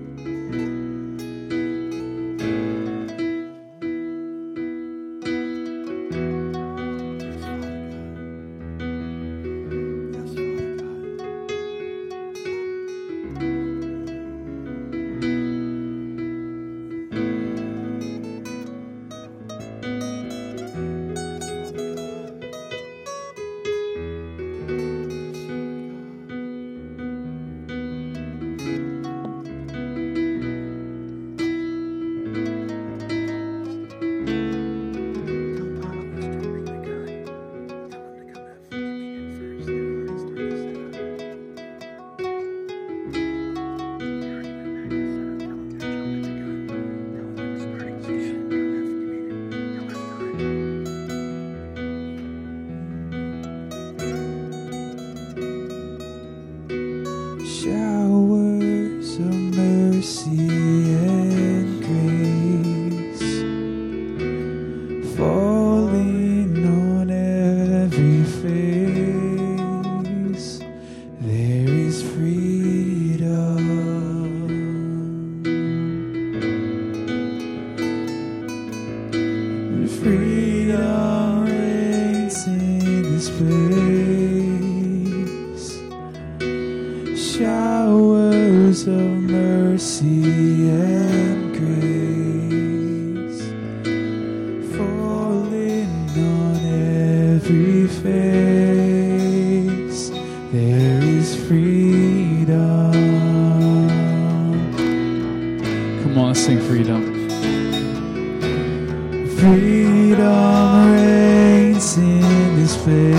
Yes, Father God. Yes, Father God. falling on every face. There is freedom. And freedom reigns in this place. Showers of mercy and grace falling on every face. There is freedom. Come on, sing freedom. Freedom reigns in this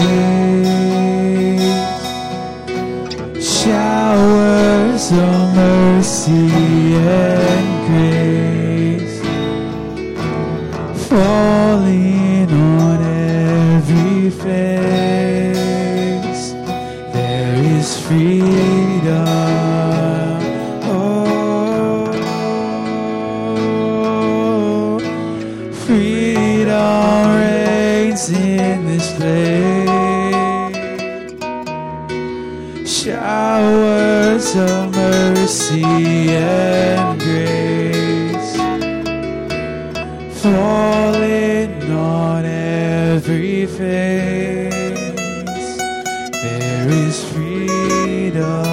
place. Showers of mercy and grace falling on every face. There is freedom. Oh, freedom reigns in this place. Showers of mercy and grace falling on every face. There is freedom.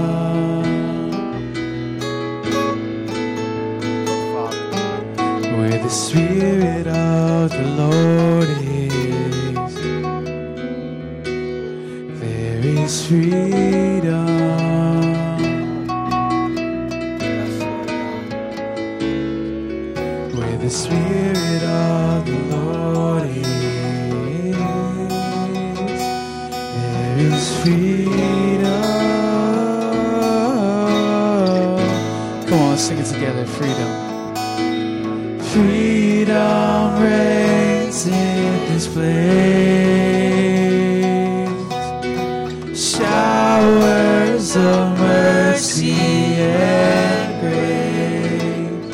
Where the Spirit of the Lord is, there is freedom. Where the Spirit of the Lord is, there is freedom. Come on, sing it together. Freedom. Freedom reigns in this place. Showers of mercy and grace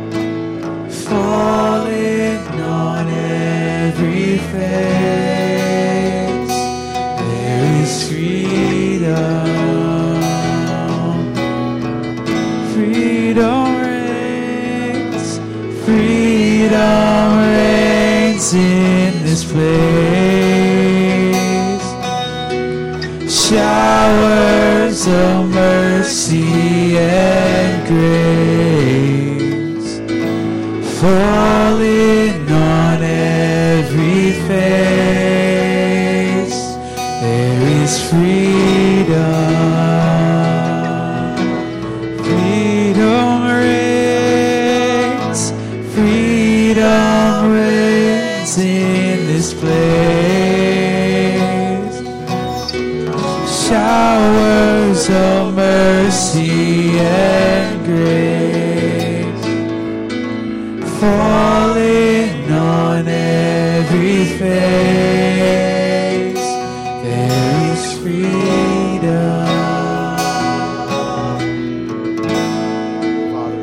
falling on every face. There is freedom. Freedom reigns. Freedom reigns in this place. Showers of mercy and grace falling on every face. There is freedom. Freedom reigns. Freedom reigns in this place. Showers of mercy and grace falling on every face. There is freedom. Father,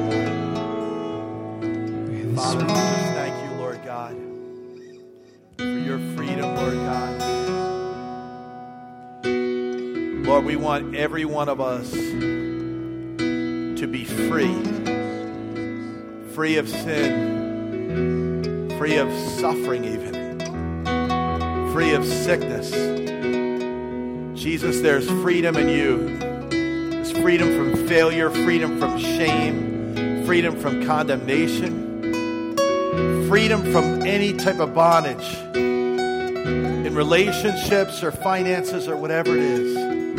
Father, we just thank you, Lord God, for your freedom, Lord God. Lord, we want every one of us to be free. Free of sin. Free of suffering even. Free of sickness. Jesus, there's freedom in you. There's freedom from failure, freedom from shame, freedom from condemnation, freedom from any type of bondage in relationships or finances or whatever it is.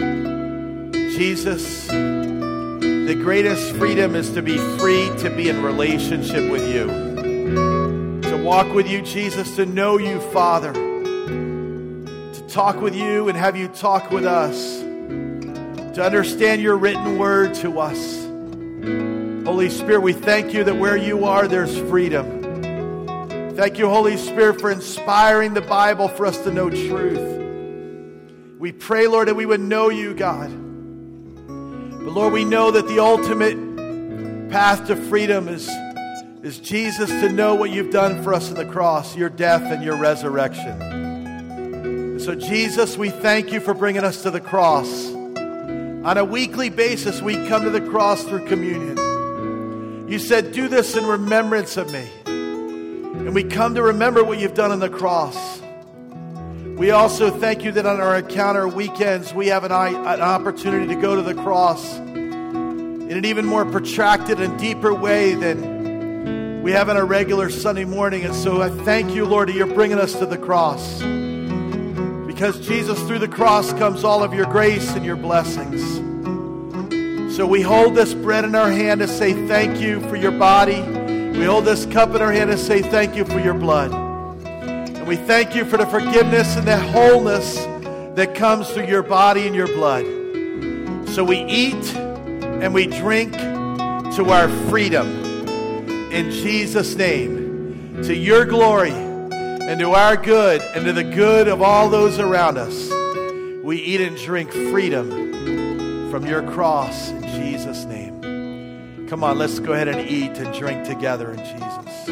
Jesus, the greatest freedom is to be free to be in relationship with you. To walk with you, Jesus, to know you, Father. To talk with you and have you talk with us. To understand your written word to us. Holy Spirit, we thank you that where you are, there's freedom. Thank you, Holy Spirit, for inspiring the Bible for us to know truth. We pray, Lord, that we would know you, God. But Lord, we know that the ultimate path to freedom is, is, Jesus, to know what you've done for us on the cross, your death and your resurrection. And so, Jesus, we thank you for bringing us to the cross. On a weekly basis, we come to the cross through communion. You said, do this in remembrance of me. And we come to remember what you've done on the cross. We also thank you that on our encounter weekends, we have an, an opportunity to go to the cross in an even more protracted and deeper way than we have on our regular Sunday morning. And so I thank you, Lord, that you're bringing us to the cross. Because, Jesus, through the cross comes all of your grace and your blessings. So we hold this bread in our hand to say thank you for your body. We hold this cup in our hand to say thank you for your blood. And we thank you for the forgiveness and the wholeness that comes through your body and your blood. So we eat and we drink to our freedom. In Jesus' name, to your glory and to our good and to the good of all those around us, we eat and drink freedom from your cross in Jesus' name. Come on, let's go ahead and eat and drink together in Jesus.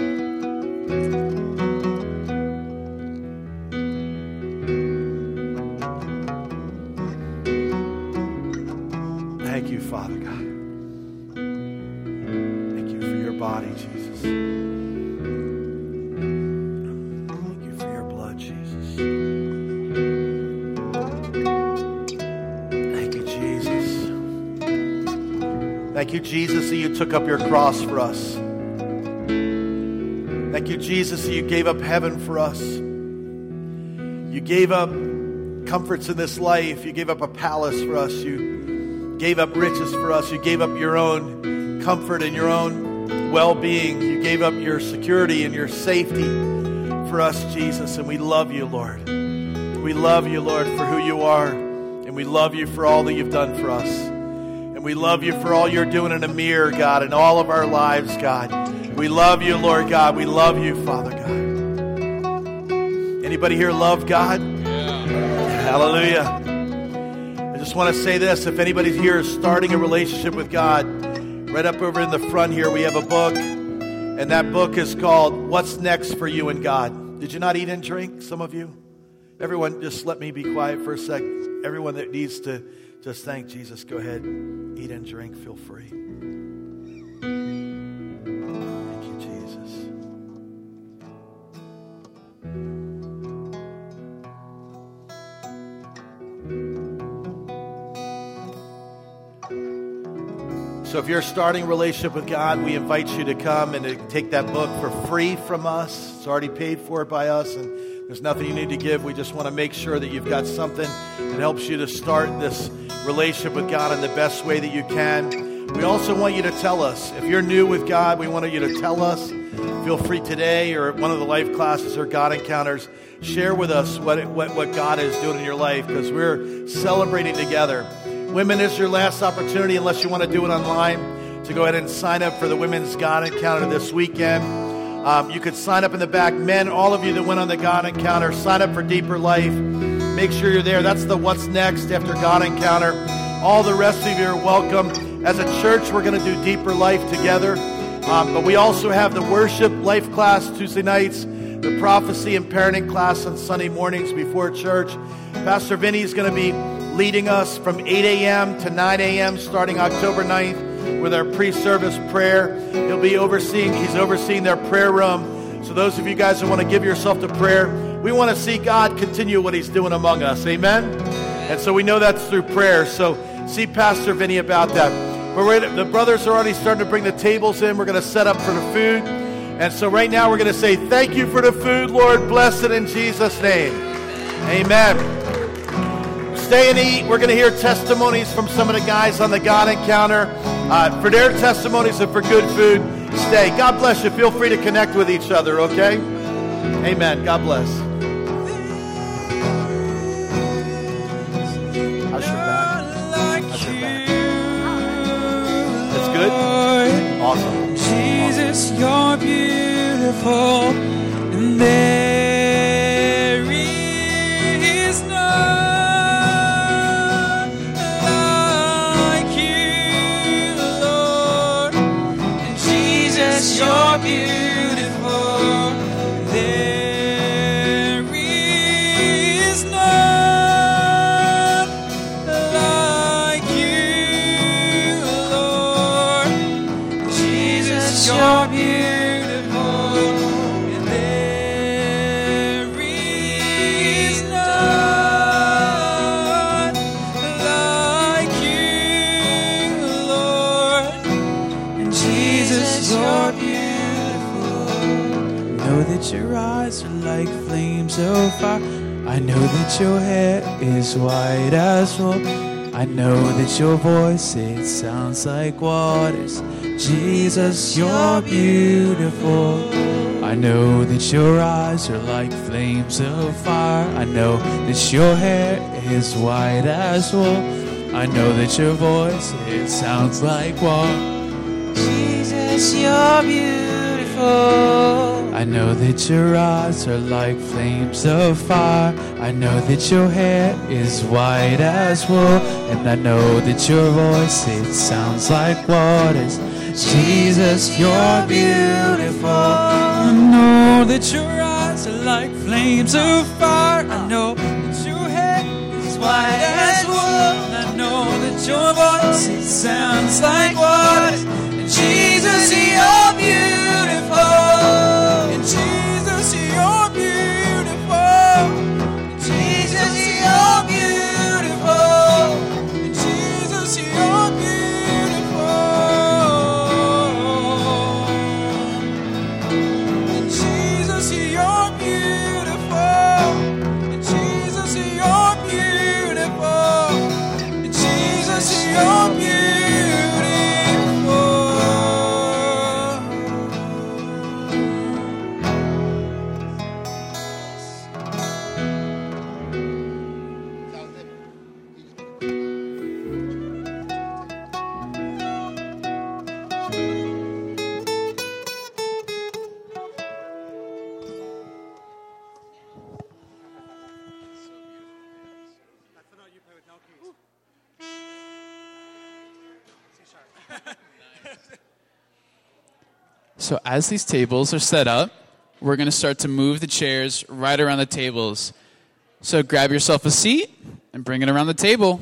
Thank you, Father God. Thank you for your body, Jesus. Thank you for your blood, Jesus. Thank you, Jesus. Thank you, Jesus, that you took up your cross for us. Thank you, Jesus, that you gave up heaven for us. You gave up comforts in this life. You gave up a palace for us. You gave up riches for us. You gave up your own comfort and your own well-being. You gave up your security and your safety for us, Jesus. And we love you, Lord. We love you, Lord, for who you are. And we love you for all that you've done for us. And we love you for all you're doing in Amir, God, in all of our lives, God. We love you, Lord God. We love you, Father God. Anybody here love God? Yeah. Hallelujah. I just want to say this. If anybody here is starting a relationship with God, right up over in the front here, we have a book. And that book is called What's Next for You and God. Did you not eat and drink, some of you? Everyone, just let me be quiet for a sec. Everyone that needs to just thank Jesus, go ahead, eat and drink, feel free. Thank you, Jesus. So if you're starting a relationship with God, we invite you to come and to take that book for free from us. It's already paid for by us, and there's nothing you need to give. We just want to make sure that you've got something that helps you to start this relationship with God in the best way that you can. We also want you to tell us. If you're new with God, we want you to tell us. Feel free today or at one of the life classes or God Encounters. Share with us what, what, what God is doing in your life, because we're celebrating together. Women, is your last opportunity, unless you want to do it online, to go ahead and sign up for the Women's God Encounter this weekend. Um, you could sign up in the back. Men, all of you that went on the God Encounter, sign up for Deeper Life. Make sure you're there. That's the What's Next after God Encounter. All the rest of you are welcome. As a church, we're going to do Deeper Life together. Um, but we also have the Worship Life class Tuesday nights, the Prophecy and Parenting class on Sunday mornings before church. Pastor Vinny is going to be leading us from eight a.m. to nine a.m. starting October ninth with our pre-service prayer. He'll be overseeing, he's overseeing their prayer room. So those of you guys that want to give yourself to prayer, we want to see God continue what he's doing among us. Amen? And so we know that's through prayer. So see Pastor Vinny about that. But we're, the brothers are already starting to bring the tables in. We're going to set up for the food. And so right now we're going to say, thank you for the food, Lord. Bless it in Jesus' name. Amen. Stay and eat. We're going to hear testimonies from some of the guys on the God Encounter. Uh, for their testimonies and for good food, stay. God bless you. Feel free to connect with each other, okay? Amen. God bless. How's your back? How's your back? That's good? Awesome. Jesus, you're beautiful, and there is none like you, Lord. And Jesus, you're beautiful. of fire. I know that your hair is white as wool. I know that your voice, it sounds like waters. Jesus, you're beautiful. I know that your eyes are like flames of fire. I know that your hair is white as wool. I know that your voice, it sounds like water. Jesus, you're beautiful. I know that your eyes are like flames of fire. I know that your hair is white as wool. And I know that your voice, it sounds like waters. Jesus, you're beautiful. I know that your eyes are like flames of fire. I know that your hair is white as wool. And I know that your voice, it sounds like waters. And Jesus, you're beautiful. And Jesus, you're beautiful. And Jesus, you're beautiful. And Jesus, you're beautiful. And Jesus, you're beautiful. And Jesus, you're beautiful. And Jesus, you're beautiful. So as these tables are set up, we're going to start to move the chairs right around the tables. So grab yourself a seat and bring it around the table.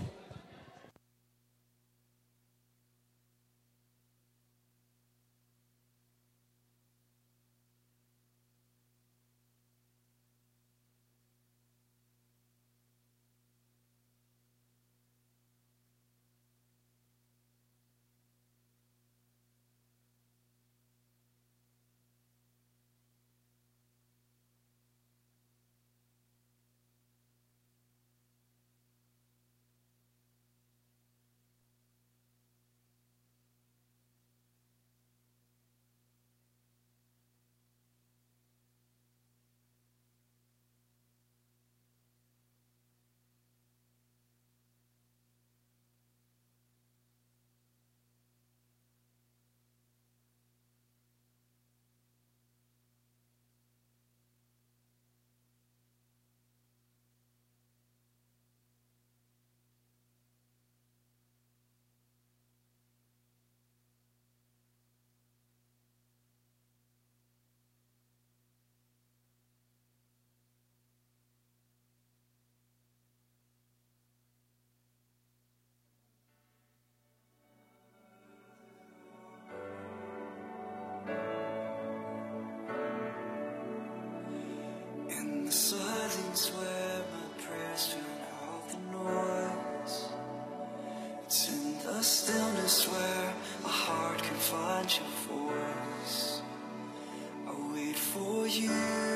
In the silence where my prayers drown out the noise, it's in the stillness where my heart can find your voice. I wait for you.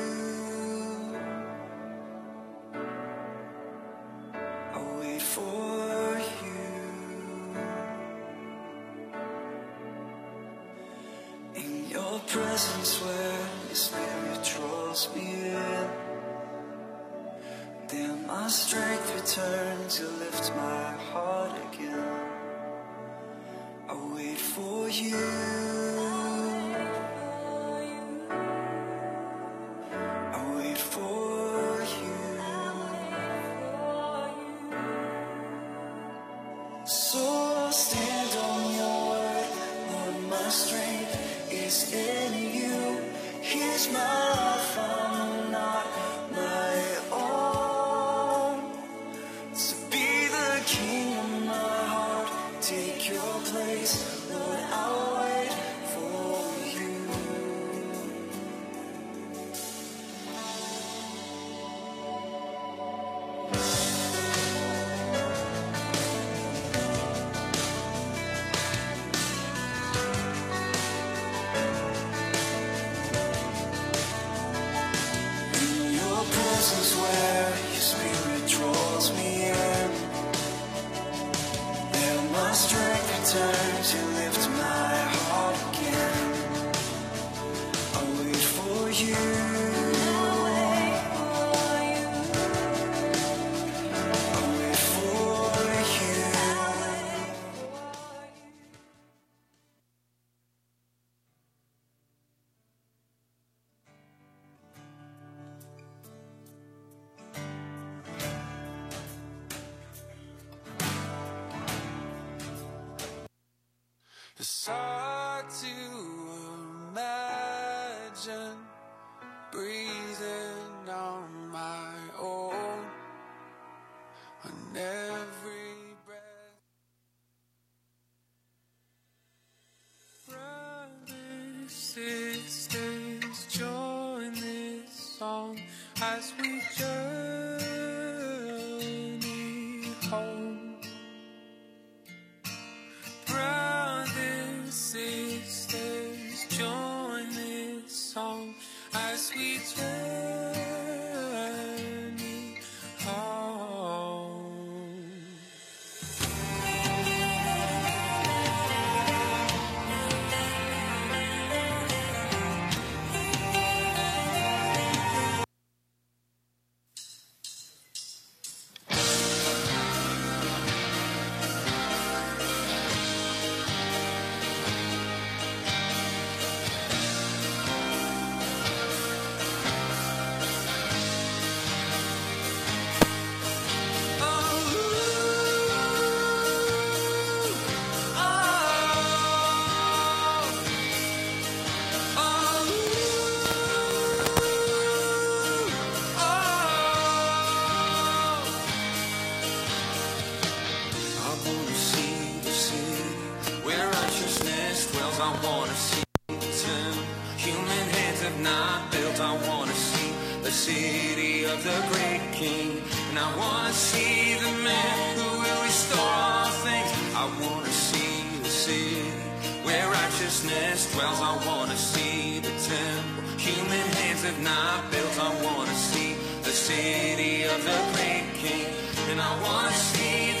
I wait for you. In your presence where your spirit draws me in, then my strength returns to lift my heart again. I wait for you. I wait for you. So I'll stand on your word, Lord, my strength is in you. Here's my life, I'm not my own. To be the king of my heart, take your place, Lord, I'll wait. It's hard to imagine breathing on my own on every breath. Brothers, sisters, join this song as we journey home. Brothers, sisters, join this song as we journey home. City of the great King, and I want to see the man who will restore all things. I want to see the city where righteousness dwells. I want to see the temple human hands have not built. I want to see the city of the great King, and I want to see